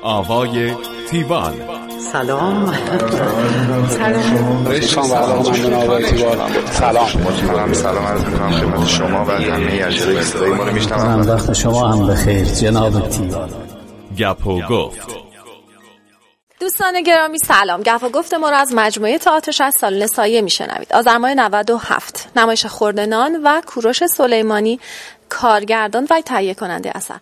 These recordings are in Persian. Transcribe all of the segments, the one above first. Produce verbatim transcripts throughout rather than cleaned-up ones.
آوای تیوال. سلام. سلام. رشتان و علاقمندان آوای تیوال. سلام. سلام سلام عرض می‌کنم خدمت شما و همه اجزای صدای ما رو میشنوم. وقت شما هم بخیر جناب تیوال. گپ و گفت. دوستان گرامی سلام. گپ و گفت ما را از مجموعه تئاتر شصت سالن سایه میشنوید. آذر ماه نود و هفت. نمایش خردنان و کوروش سلیمانی کارگردان و تهیه کننده اثر.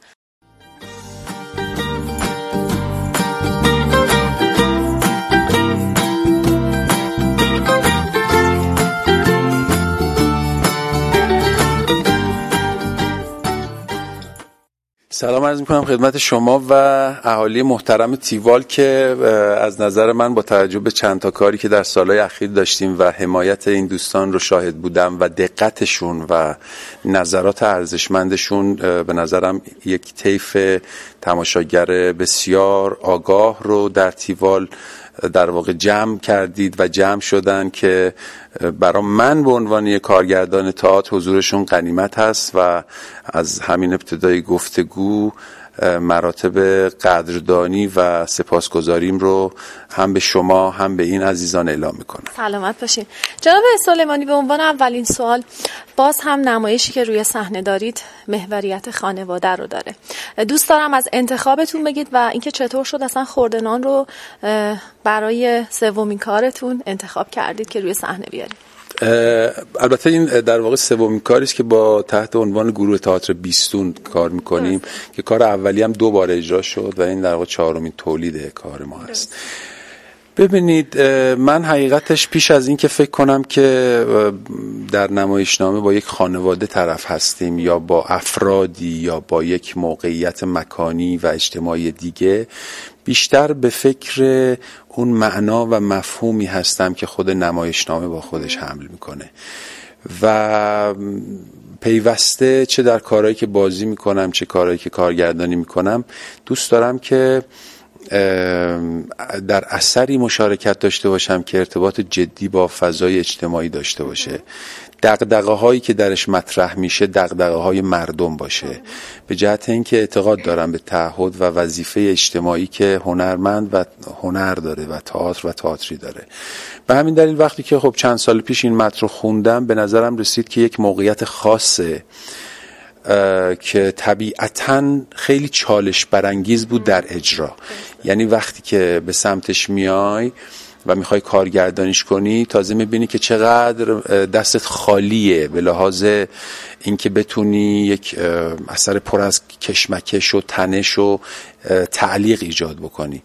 سلام عرض میکنم خدمت شما و اهالی محترم تیوال که از نظر من با توجه به چند تا کاری که در سالهای اخیر داشتیم و حمایت این دوستان رو شاهد بودم و دقتشون و نظرات ارزشمندشون به نظرم یک طیف تماشاگر بسیار آگاه رو در تیوال در واقع جمع کردید و جمع شدن که برای من به عنوان یک کارگردان تئاتر حضورشون غنیمت هست و از همین ابتدای گفتگو مراتب قدردانی و سپاسگزاریم رو هم به شما هم به این عزیزان اعلام میکنم. سلامت باشین. جناب سلیمانی، به عنوان اولین سوال، باز هم نمایشی که روی صحنه دارید محوریت خانواده رو داره. دوست دارم از انتخابتون بگید و اینکه چطور شد اصلا خردنان رو برای سومین کارتون انتخاب کردید که روی صحنه بیارید. البته این در واقع سومین کاری است که با تحت عنوان گروه تئاتر بیستون کار میکنیم که کار اولی هم دو بار اجرا شد و این در واقع چهارمین تولید کار ما هست. ببینید، من حقیقتش پیش از این که فکر کنم که در نمایشنامه با یک خانواده طرف هستیم یا با افرادی یا با یک موقعیت مکانی و اجتماعی دیگه، بیشتر به فکر اون معنا و مفهومی هستم که خود نمایشنامه با خودش حمل میکنه و پیوسته چه در کارهایی که بازی میکنم چه کارهایی که کارگردانی میکنم دوست دارم که در اثری مشارکت داشته باشم که ارتباط جدی با فضای اجتماعی داشته باشه، دغدغه هایی که درش مطرح میشه دغدغه های مردم باشه، به جهت اینکه اعتقاد دارم به تعهد و وظیفه اجتماعی که هنرمند و هنر داره و تئاتر و تئاتری داره. به همین دلیل وقتی که خب چند سال پیش این متن رو خوندم به نظرم رسید که یک موقعیت خاصه که طبیعتاً خیلی چالش برانگیز بود در اجرا. یعنی وقتی که به سمتش میای و میخوای کارگردانیش کنی تازه میبینی که چقدر دستت خالیه به لحاظ اینکه بتونی یک اثر پر از کشمکش و تنش و تعلیق ایجاد بکنی.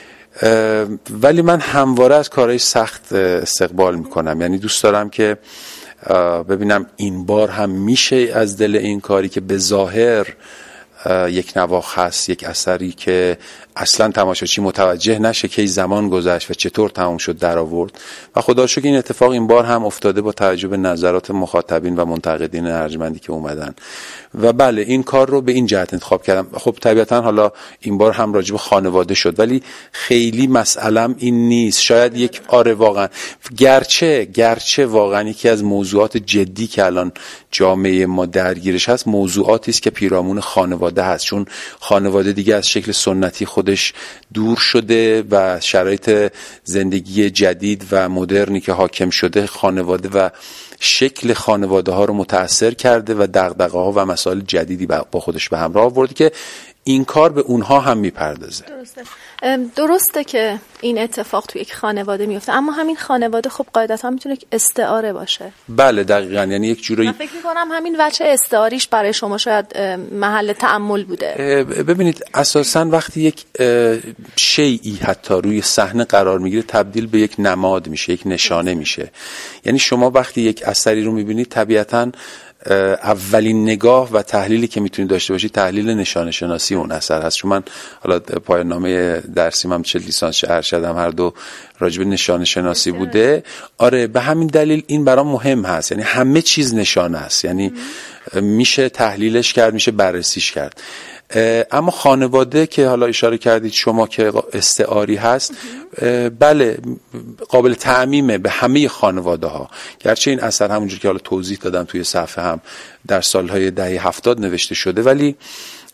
ولی من همواره از کارهای سخت استقبال میکنم. یعنی دوست دارم که ببینم این بار هم میشه از دل این کاری که به ظاهر یک نواخت هست، یک اثری که اصلا تماشاچی متوجه نشه که زمان گذشت و چطور تمام شد در آورد و خدا شکر این اتفاق این بار هم افتاده با توجه به نظرات مخاطبین و منتقدین ارجمندی که اومدن و بله این کار رو به این جهت انتخاب کردم. خب طبیعتا حالا این بار هم راجع به خانواده شد ولی خیلی مسئلم این نیست. شاید یک آره واقعا گرچه گرچه واقعا یکی از موضوعات جدی که الان جامعه ما درگیرش هست موضوعاتی است که پیرامون خانواده هست، چون خانواده دیگه از شکل سنتی خودش دور شده و شرایط زندگی جدید و مدرنی که حاکم شده خانواده و شکل خانواده ها رو متأثر کرده و دغدغه ها و مسائل جدیدی با خودش به همراه آورده که این کار به اونها هم میپردازه. درسته. درسته که این اتفاق توی یک خانواده میفته، اما همین خانواده خب قاعدتا میتونه یک استعاره باشه. بله دقیقاً، یعنی یک جورایی من فکر میکنم همین وجه استعاریش برای شما شاید محل تأمل بوده. ببینید اساساً وقتی یک شیئی حتی روی صحنه قرار میگیره تبدیل به یک نماد میشه، یک نشانه میشه. یعنی شما وقتی یک اثری رو میبینید طبیعتاً اولین نگاه و تحلیلی که میتونید داشته باشید تحلیل نشانه شناسی اون اثر هست. چون من حالا پایان نامه درسیم هم چه لیسانس چه ارشدم هر دو راجب نشانه شناسی بوده. آره به همین دلیل این برام مهم هست. یعنی همه چیز نشانه است، یعنی میشه تحلیلش کرد، میشه بررسیش کرد. اما خانواده که حالا اشاره کردید شما که استعاری هست، بله قابل تعمیمه به همه خانواده ها. گرچه این اثر همونجور که حالا توضیح دادم توی صفحه هم در سالهای دهه هفتاد نوشته شده، ولی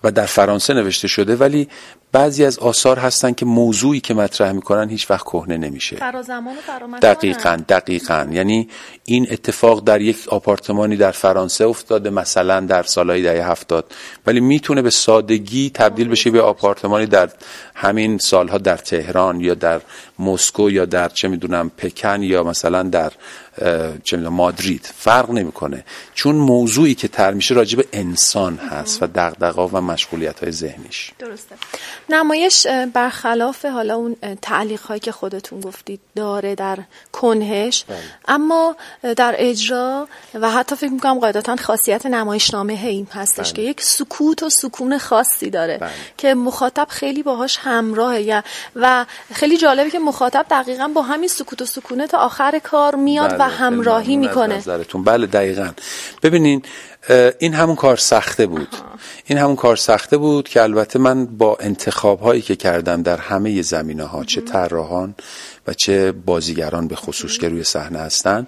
و در فرانسه نوشته شده، ولی بعضی از آثار هستن که موضوعی که مطرح میکنن هیچ وقت کهنه نمیشه. فرازمان و فرامکان. دقیقاً دقیقاً یعنی این اتفاق در یک آپارتمانی در فرانسه افتاده مثلا در سالهای دهه هفتاد، ولی میتونه به سادگی تبدیل بشه به آپارتمانی در همین سالها در تهران یا در مسکو یا در چه میدونم پکن یا مثلا در چه میدونم مادرید، فرق نمیکنه، چون موضوعی که طرح میشه راجع به انسان هست و دغدغه‌ها و مشغولیت‌های ذهنیش. درسته. نمایش برخلاف حالا اون تعلیق‌هایی که خودتون گفتید داره در کنهش، اما در اجرا و حتی فکر می‌کنم قاعدتاً خاصیت نمایشنامه این هستش بله. که یک سکوت و سکون خاصی داره بله. که مخاطب خیلی باهاش همراهه و خیلی جالبه که مخاطب دقیقاً با همین سکوت و سکونه تا آخر کار میاد بله. و همراهی میکنه. نظرتون بله دقیقاً. ببینین این همون کار سخته بود. آها. این همون کار سخته بود که البته من با انتخاب هایی که کردم در همه زمینه ها، چه طراحان و چه بازیگران به خصوص که روی صحنه هستن،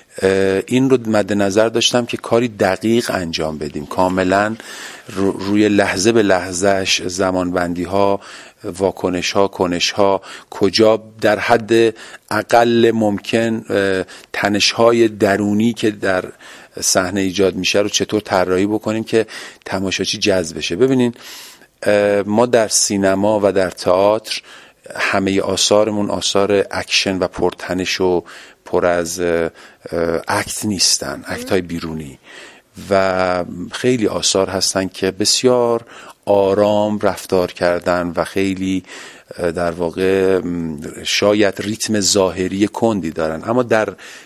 این رو مد نظر داشتم که کاری دقیق انجام بدیم، کاملا روی لحظه به لحظهش زمان بندی ها، واکنش ها، کنش ها، کجا در حد اقل ممکن تنش های درونی که در صحنه ایجاد میشه رو چطور طراحی بکنیم که تماشاچی جذب بشه. ببینین ما در سینما و در تئاتر همه آثارمون آثار اکشن و پرتنش و پر از اکت نیستن، اکت های بیرونی، و خیلی آثار هستن که بسیار آرام رفتار کردن و خیلی در واقع شاید ریتم ظاهری کندی دارن، اما در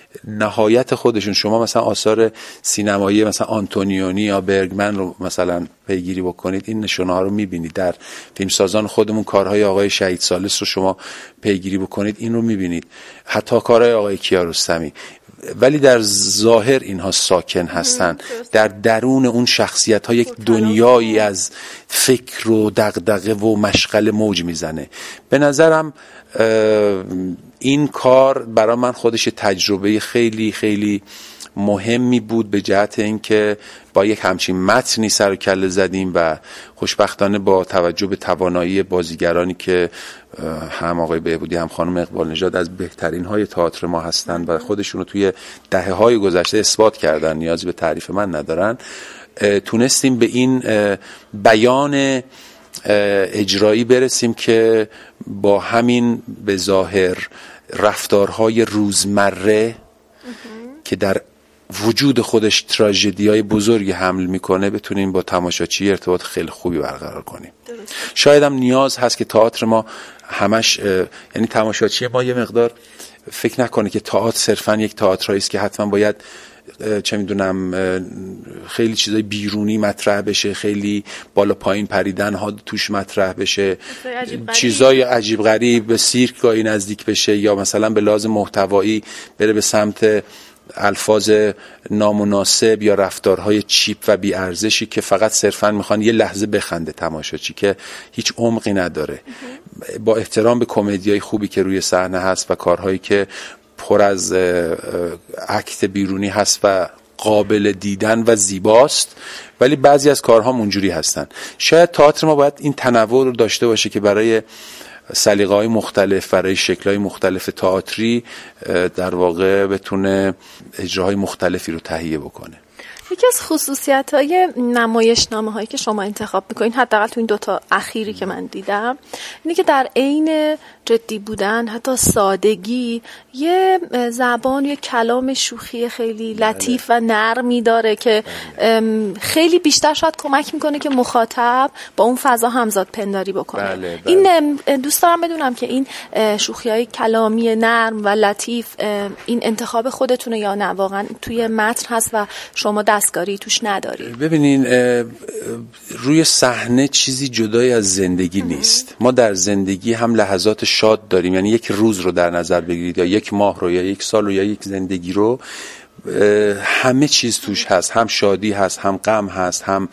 نهایت خودشون شما مثلا آثار سینمایی مثلا آنتونیونی یا برگمن رو مثلا پیگیری بکنید، این نشونه ها رو میبینید. در فیلمسازان خودمون کارهای آقای شهید ثالث رو شما پیگیری بکنید، این رو میبینید، حتی کارهای آقای کیارستمی، ولی در ظاهر اینها ساکن هستن، در درون اون شخصیت ها یک دنیایی از فکر و دغدغه و مشغله موج میزنه. به نظرم این کار برای من خودش تجربه خیلی خیلی مهمی بود، به جهت اینکه با یک همچین متنی سر و کله زدیم و خوشبختانه با توجه به توانایی بازیگرانی که هم آقای بهبودی هم خانم اقبال نژاد از بهترین های تئاتر ما هستند و خودشون رو توی دهه های گذشته اثبات کردن، نیازی به تعریف من ندارن، تونستیم به این بیان اجرایی برسیم که با همین به ظاهر رفتارهای روزمره که در وجود خودش تراژدی‌های بزرگی حمل میکنه بتونیم با تماشاچی ارتباط خیلی خوبی برقرار کنیم. شاید هم نیاز هست که تئاتر ما همش، یعنی تماشاچی ما یه مقدار فکر نکنه که تئاتر صرفا یک تئاتری است که حتما باید چه میدونم خیلی چیزای بیرونی مطرح بشه، خیلی بالا پایین پریدن ها توش مطرح بشه، چیزای عجیب غریب به سیرک گاهی نزدیک بشه، یا مثلا به لحاظ محتوایی بره به سمت الفاظ نامناسب یا رفتارهای چیپ و بی ارزشی که فقط صرفا میخوان یه لحظه بخنده تماشاچی، که هیچ عمقی نداره. با احترام به کمدیای خوبی که روی صحنه هست و کارهایی که پر از اکت بیرونی هست و قابل دیدن و زیباست، ولی بعضی از کارها اونجوری هستن. شاید تئاتر ما باید این تنوع رو داشته باشه که برای سلیقه‌های مختلف، برای شکل‌های مختلف تئاتری در واقع بتونه اجراهای مختلفی رو تهیه بکنه. یکی از خصوصیت‌های نمایشنامه‌هایی که شما انتخاب می‌کنین، حداقل تو این دوتا اخیری که من دیدم، اینه که در عین جدی بودن، حتی سادگی، یه زبان، یه کلام شوخی خیلی لطیف و نرمی داره که خیلی بیشتر شاید کمک میکنه که مخاطب با اون فضا همزاد پنداری بکنه. بله، بله. این دوست دارم بدونم که این شوخی‌های کلامی نرم و لطیف این انتخاب خودتونه یا نه واقعا توی متن هست و شما دستکاری توش نداری؟ ببینین روی صحنه چیزی جدای از زندگی نیست. ما در زندگی هم لحظات شاد داریم، یعنی یک روز رو در نظر بگیرید یا یک ماه رو یا یک سال رو یا یک زندگی رو، همه چیز توش هست، هم شادی هست، هم غم هست، هم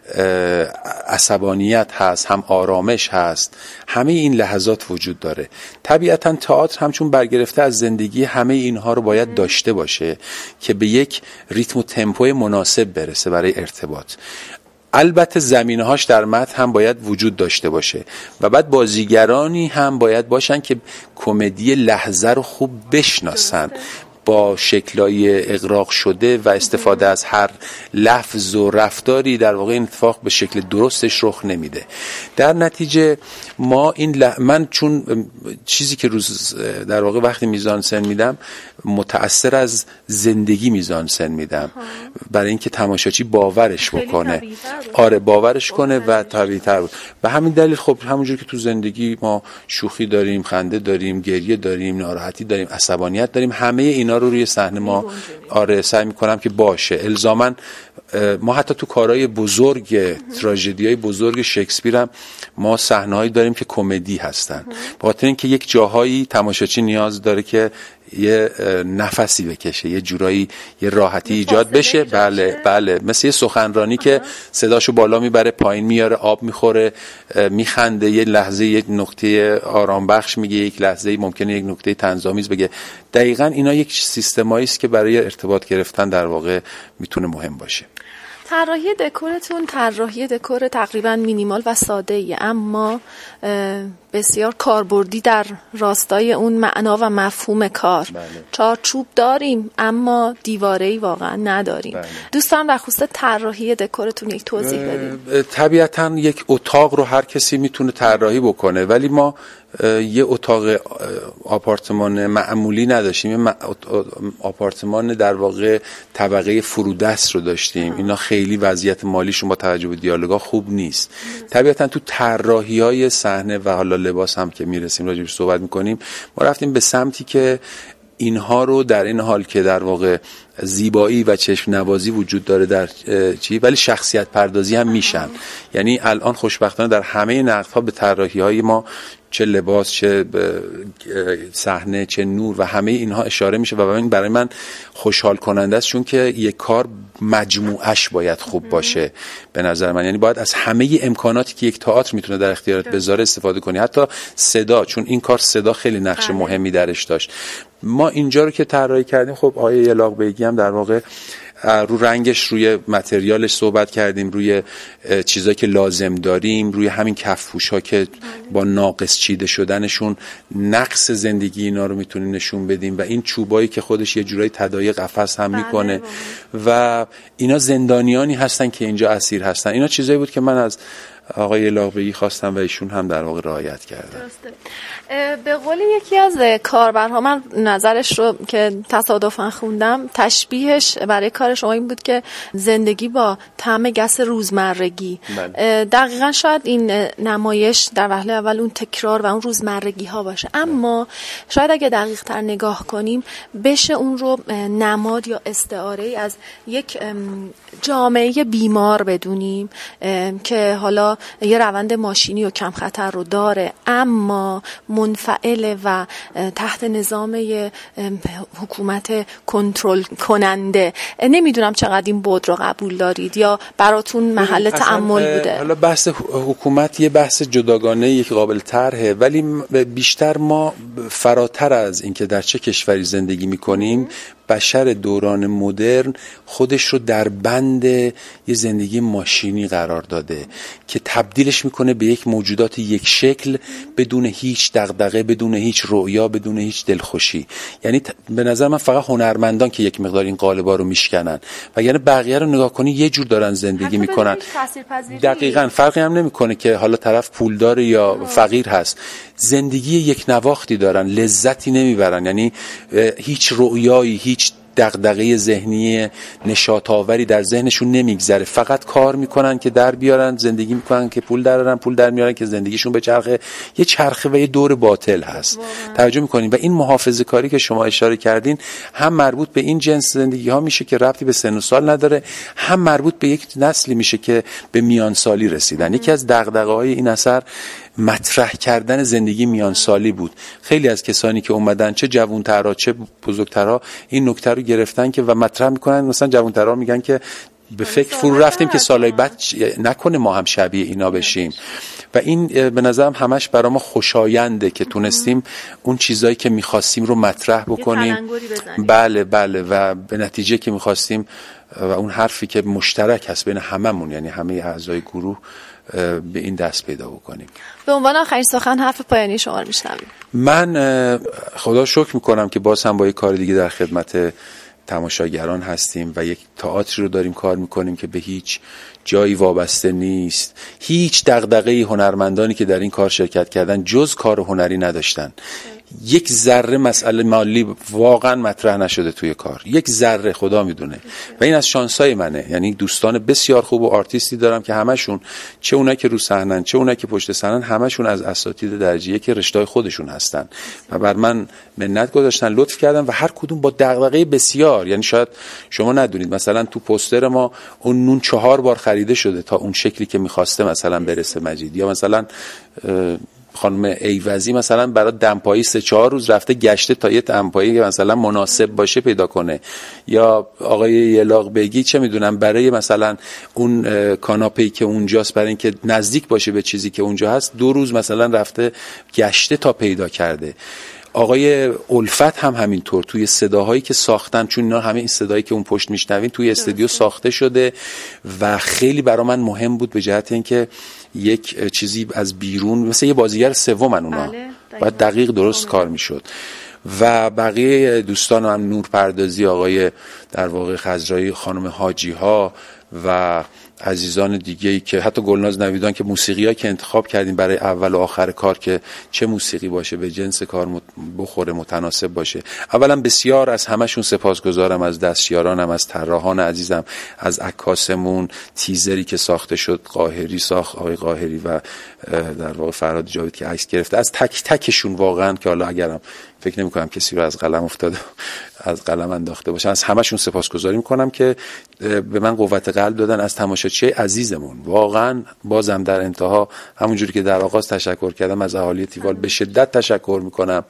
عصبانیت هست، هم آرامش هست، همه این لحظات وجود داره. طبیعتا تئاتر هم چون برگرفته از زندگی همه اینها رو باید داشته باشه که به یک ریتم و تمپوی مناسب برسه برای ارتباط. البته زمینه‌هاش در متن هم باید وجود داشته باشه و بعد بازیگرانی هم باید باشن که کمدی لحظه رو خوب بشناسن با شکلای اغراق شده و استفاده از هر لفظ و رفتاری. در واقع این اتفاق به شکل درستش رخ نمیده. در نتیجه ما این لح... من چون چیزی که روز در واقع وقتی میزانسن میدم متأثر از زندگی میزانسن میدم برای اینکه تماشاچی باورش بکنه. آره باورش کنه و طبیعی‌تر بود. و همین دلیل خب همونجور که تو زندگی ما شوخی داریم، خنده داریم، گریه داریم، ناراحتی داریم، عصبانیت داریم، همه اینا رو روی صحنه ما آره سعی میکنم که باشه. الزاماً ما حتی تو کارهای بزرگ تراژدیای بزرگ شکسپیر هم ما صحنه‌هایی داریم که کمدی هستن، به خاطر اینکه یک جاهایی تماشاچی نیاز داره که یه نفسی بکشه، یه جورایی یه راحتی ایجاد بشه. بله بله، مثل یه سخنرانی که صداشو بالا میبره پایین میاره، آب میخوره، میخنده، یه لحظه یک نکته آرام بخش میگه، یک لحظه ممکنه یک نکته طنزآمیز بگه. دقیقاً اینا یک سیستمایی است که برای ارتباط گرفتن در واقع میتونه مهم باشه. طراحی دکورتون طراحی دکور تقریبا مینیمال و ساده‌ای، اما بسیار کاربردی در راستای اون معنا و مفهوم کار. بله. چارچوب داریم اما دیواره‌ای واقعا نداریم. بله. دوستان در خصوص طراحی دکورتون یک توضیح بدید. طبیعتاً یک اتاق رو هر کسی میتونه طراحی بکنه، ولی ما یه اتاق آپارتمان معمولی نداشتیم، یه آپارتمان در واقع طبقه فرودست رو داشتیم. اینا خیلی وضعیت مالیشون با توجه به دیالوگا خوب نیست. طبیعتاً تو طراحی‌های صحنه و حالا لباس هم که میرسیم راجعش صحبت میکنیم، ما رفتیم به سمتی که اینها رو در این حال که در واقع زیبایی و چشم نوازی وجود داره در چی، ولی شخصیت پردازی هم میشن. یعنی الان خوشبختانه در همه نقدها به طراحی‌های ما، چه لباس، چه صحنه، چه نور و همه اینها اشاره میشه و این برای من خوشحال کننده است، چون که یک کار مجموعش باید خوب باشه به نظر من. یعنی باید از همه امکاناتی که یک تئاتر میتونه در اختیارت بذاره استفاده کنی، حتی صدا، چون این کار صدا خیلی نقش مهمی درش داشت. ما اینجا رو که طراحی کردیم، خب آقای یلاق بیگی هم در واقع رو رنگش، روی متریالش صحبت کردیم، روی چیزایی که لازم داریم، روی همین کفپوش‌ها که با ناقص چیده شدنشون نقص زندگی اینا رو میتونیم نشون بدیم و این چوبایی که خودش یه جورایی تداعی قفس هم میکنه و اینا زندانیانی هستن که اینجا اسیر هستن. اینا چیزایی بود که من از آقای یلاق‌بیگی خواستم و ایشون هم در واقع رعایت کردن. درسته. به قول یکی از کاربرها، من نظرش رو که تصادفاً خوندم، تشبیهش برای کار شما این بود که زندگی با طعم گس روزمرگی. بله. دقیقاً شاید این نمایش در وهله اول اون تکرار و اون روزمرگی ها باشه، اما شاید اگه دقیق تر نگاه کنیم بشه اون رو نماد یا استعاره از یک جامعه بیمار بدونیم که حالا یه روند ماشینی و کم خطر رو داره اما منفعل و تحت نظام حکومت کنترل کننده. نمیدونم چقدر این بود رو قبول دارید یا براتون محل تأمل بوده؟ حالا بحث حکومت یه بحث جداگانه، یک قابل طرحه، ولی بیشتر ما فراتر از اینکه در چه کشوری زندگی میکنیم، بشر دوران مدرن خودش رو در بند یه زندگی ماشینی قرار داده که تبدیلش میکنه به یک موجودات یک شکل، بدون هیچ دغدغه، بدون هیچ رؤیا، بدون هیچ دلخوشی. یعنی به نظر من فقط هنرمندان که یک مقدار این قالبا رو میشکنن و یعنی بقیه رو نگاه کنی یه جور دارن زندگی میکنن. دقیقاً فرقی هم نمیکنه که حالا طرف پولدار یا آه. فقیر هست. زندگی یک نواختی دارن، لذتی نمیبرن، یعنی هیچ رؤیایی، هیچ دغدغه ذهنی نشاط آوری در ذهنشون نمیگذره، فقط کار میکنن که در بیارن، زندگی میکنن که پول درارن، پول در میارن که زندگیشون به چرخه. یه چرخه و یه دور باطل هست. واقعا. توجه میکنین؟ و این محافظه کاری که شما اشاره کردین هم مربوط به این جنس زندگی ها میشه که ربطی به سن و سال نداره، هم مربوط به یک نسلی میشه که به میان سالی رسیدن. یکی از دغدغه های این اثر مطرح کردن زندگی میانسالی بود. خیلی از کسانی که اومدن، چه جوان‌ترها چه بزرگترها، این نکته رو گرفتن که و مطرح میکنن. مثلا جوان‌ترها میگن که به فکر فرو رفتیم که سالهای بعد نکنه ما هم شبیه اینا بشیم و این به نظرم همش برای ما خوشاینده که تونستیم اون چیزایی که میخواستیم رو مطرح بکنیم. بله بله و به نتیجه که میخواستیم و اون حرفی که مشترک هست بین هممون، یعنی همه اعضای گروه، به این دست پیدا بکنیم. به عنوان آخرین سخن حرف پایانی شما رو میشنویم. من خدا شکر میکنم که باز هم با یک کار دیگه در خدمت تماشاگران هستیم و یک تئاتری رو داریم کار میکنیم که به هیچ جایی وابسته نیست. هیچ دغدغه‌ای هنرمندانی که در این کار شرکت کردن جز کار هنری نداشتن. یک ذره مسئله مالی واقعا مطرح نشده توی کار، یک ذره، خدا میدونه. و این از شانسای منه، یعنی دوستان بسیار خوب و آرتیستی دارم که همشون، چه اونایی که رو صحنن چه اونایی که پشت صحنن، همشون از اساتید درجه یک رشته‌های خودشون هستن و بر من منت گذاشتن، لطف کردن و هر کدوم با دغدغه بسیار. یعنی شاید شما ندونید مثلا تو پوستر ما اون نون چهار بار خریده شده تا اون شکلی که می‌خواسته مثلا برسه مجید، یا مثلا خانم ایوزی مثلا برای دمپایی سه چهار روز رفته گشته تا یه دمپایی که مثلا مناسب باشه پیدا کنه، یا آقای یلاق بگی چه میدونم برای مثلا اون کاناپه‌ای که اونجاست برای اینکه نزدیک باشه به چیزی که اونجا هست دو روز مثلا رفته گشته تا پیدا کرده. آقای الفت هم همینطور توی صداهایی که ساختن، چون اینا همه این صدایی که اون پشت میشنوین توی استودیو ساخته شده و خیلی برای من مهم بود به جهت اینکه یک چیزی از بیرون مثل یه بازیگر سومن اونا بله، باید دقیق درست کار میشد. و بقیه دوستان هم نورپردازی آقای در واقع خضرایی، خانم حاجی ها و عزیزان دیگه‌ای که حتی گلناز نویدان که موسیقی‌ها که انتخاب کردیم برای اول و آخر کار که چه موسیقی باشه به جنس کار بخوره، متناسب باشه. اولا بسیار از همشون سپاسگزارم، از دستیارانم، از طراحان عزیزم، از عکاسمون، تیزری که ساخته شد قاهری ساخت، آقای قاهری و در واقع فرهاد جاوید که عکس گرفته، از تک تکشون واقعا که حالا اگرم فکر نمی کنم کسی رو از قلم افتاده از قلم انداخته باشن، از همشون سپاسگزاری میکنم که به من قوت قلب دادن، از تماشاچی عزیزمون. واقعا بازم در انتها همونجوری که در آغاز تشکر کردم از اهالی تیوال به شدت تشکر میکنم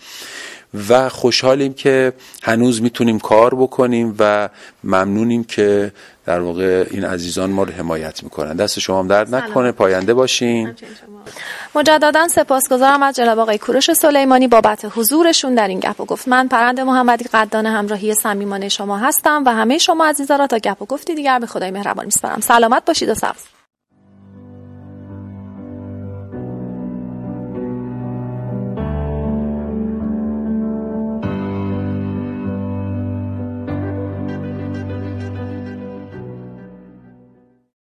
و خوشحالیم که هنوز میتونیم کار بکنیم و ممنونیم که در واقع این عزیزان ما رو حمایت میکنن. دست شما هم درد نکنه، پاینده باشین. مجددا سپاسگزارم از جناب آقای کوروش سلیمانی بابت حضورشون در این گپ و گفت. من پرنده محمدی قدردان همراهی صمیمانه شما هستم و همه شما عزیزان را تا گپ و گفتی دیگر به خدای مهربان میسپارم. سلامت باشید و سبز.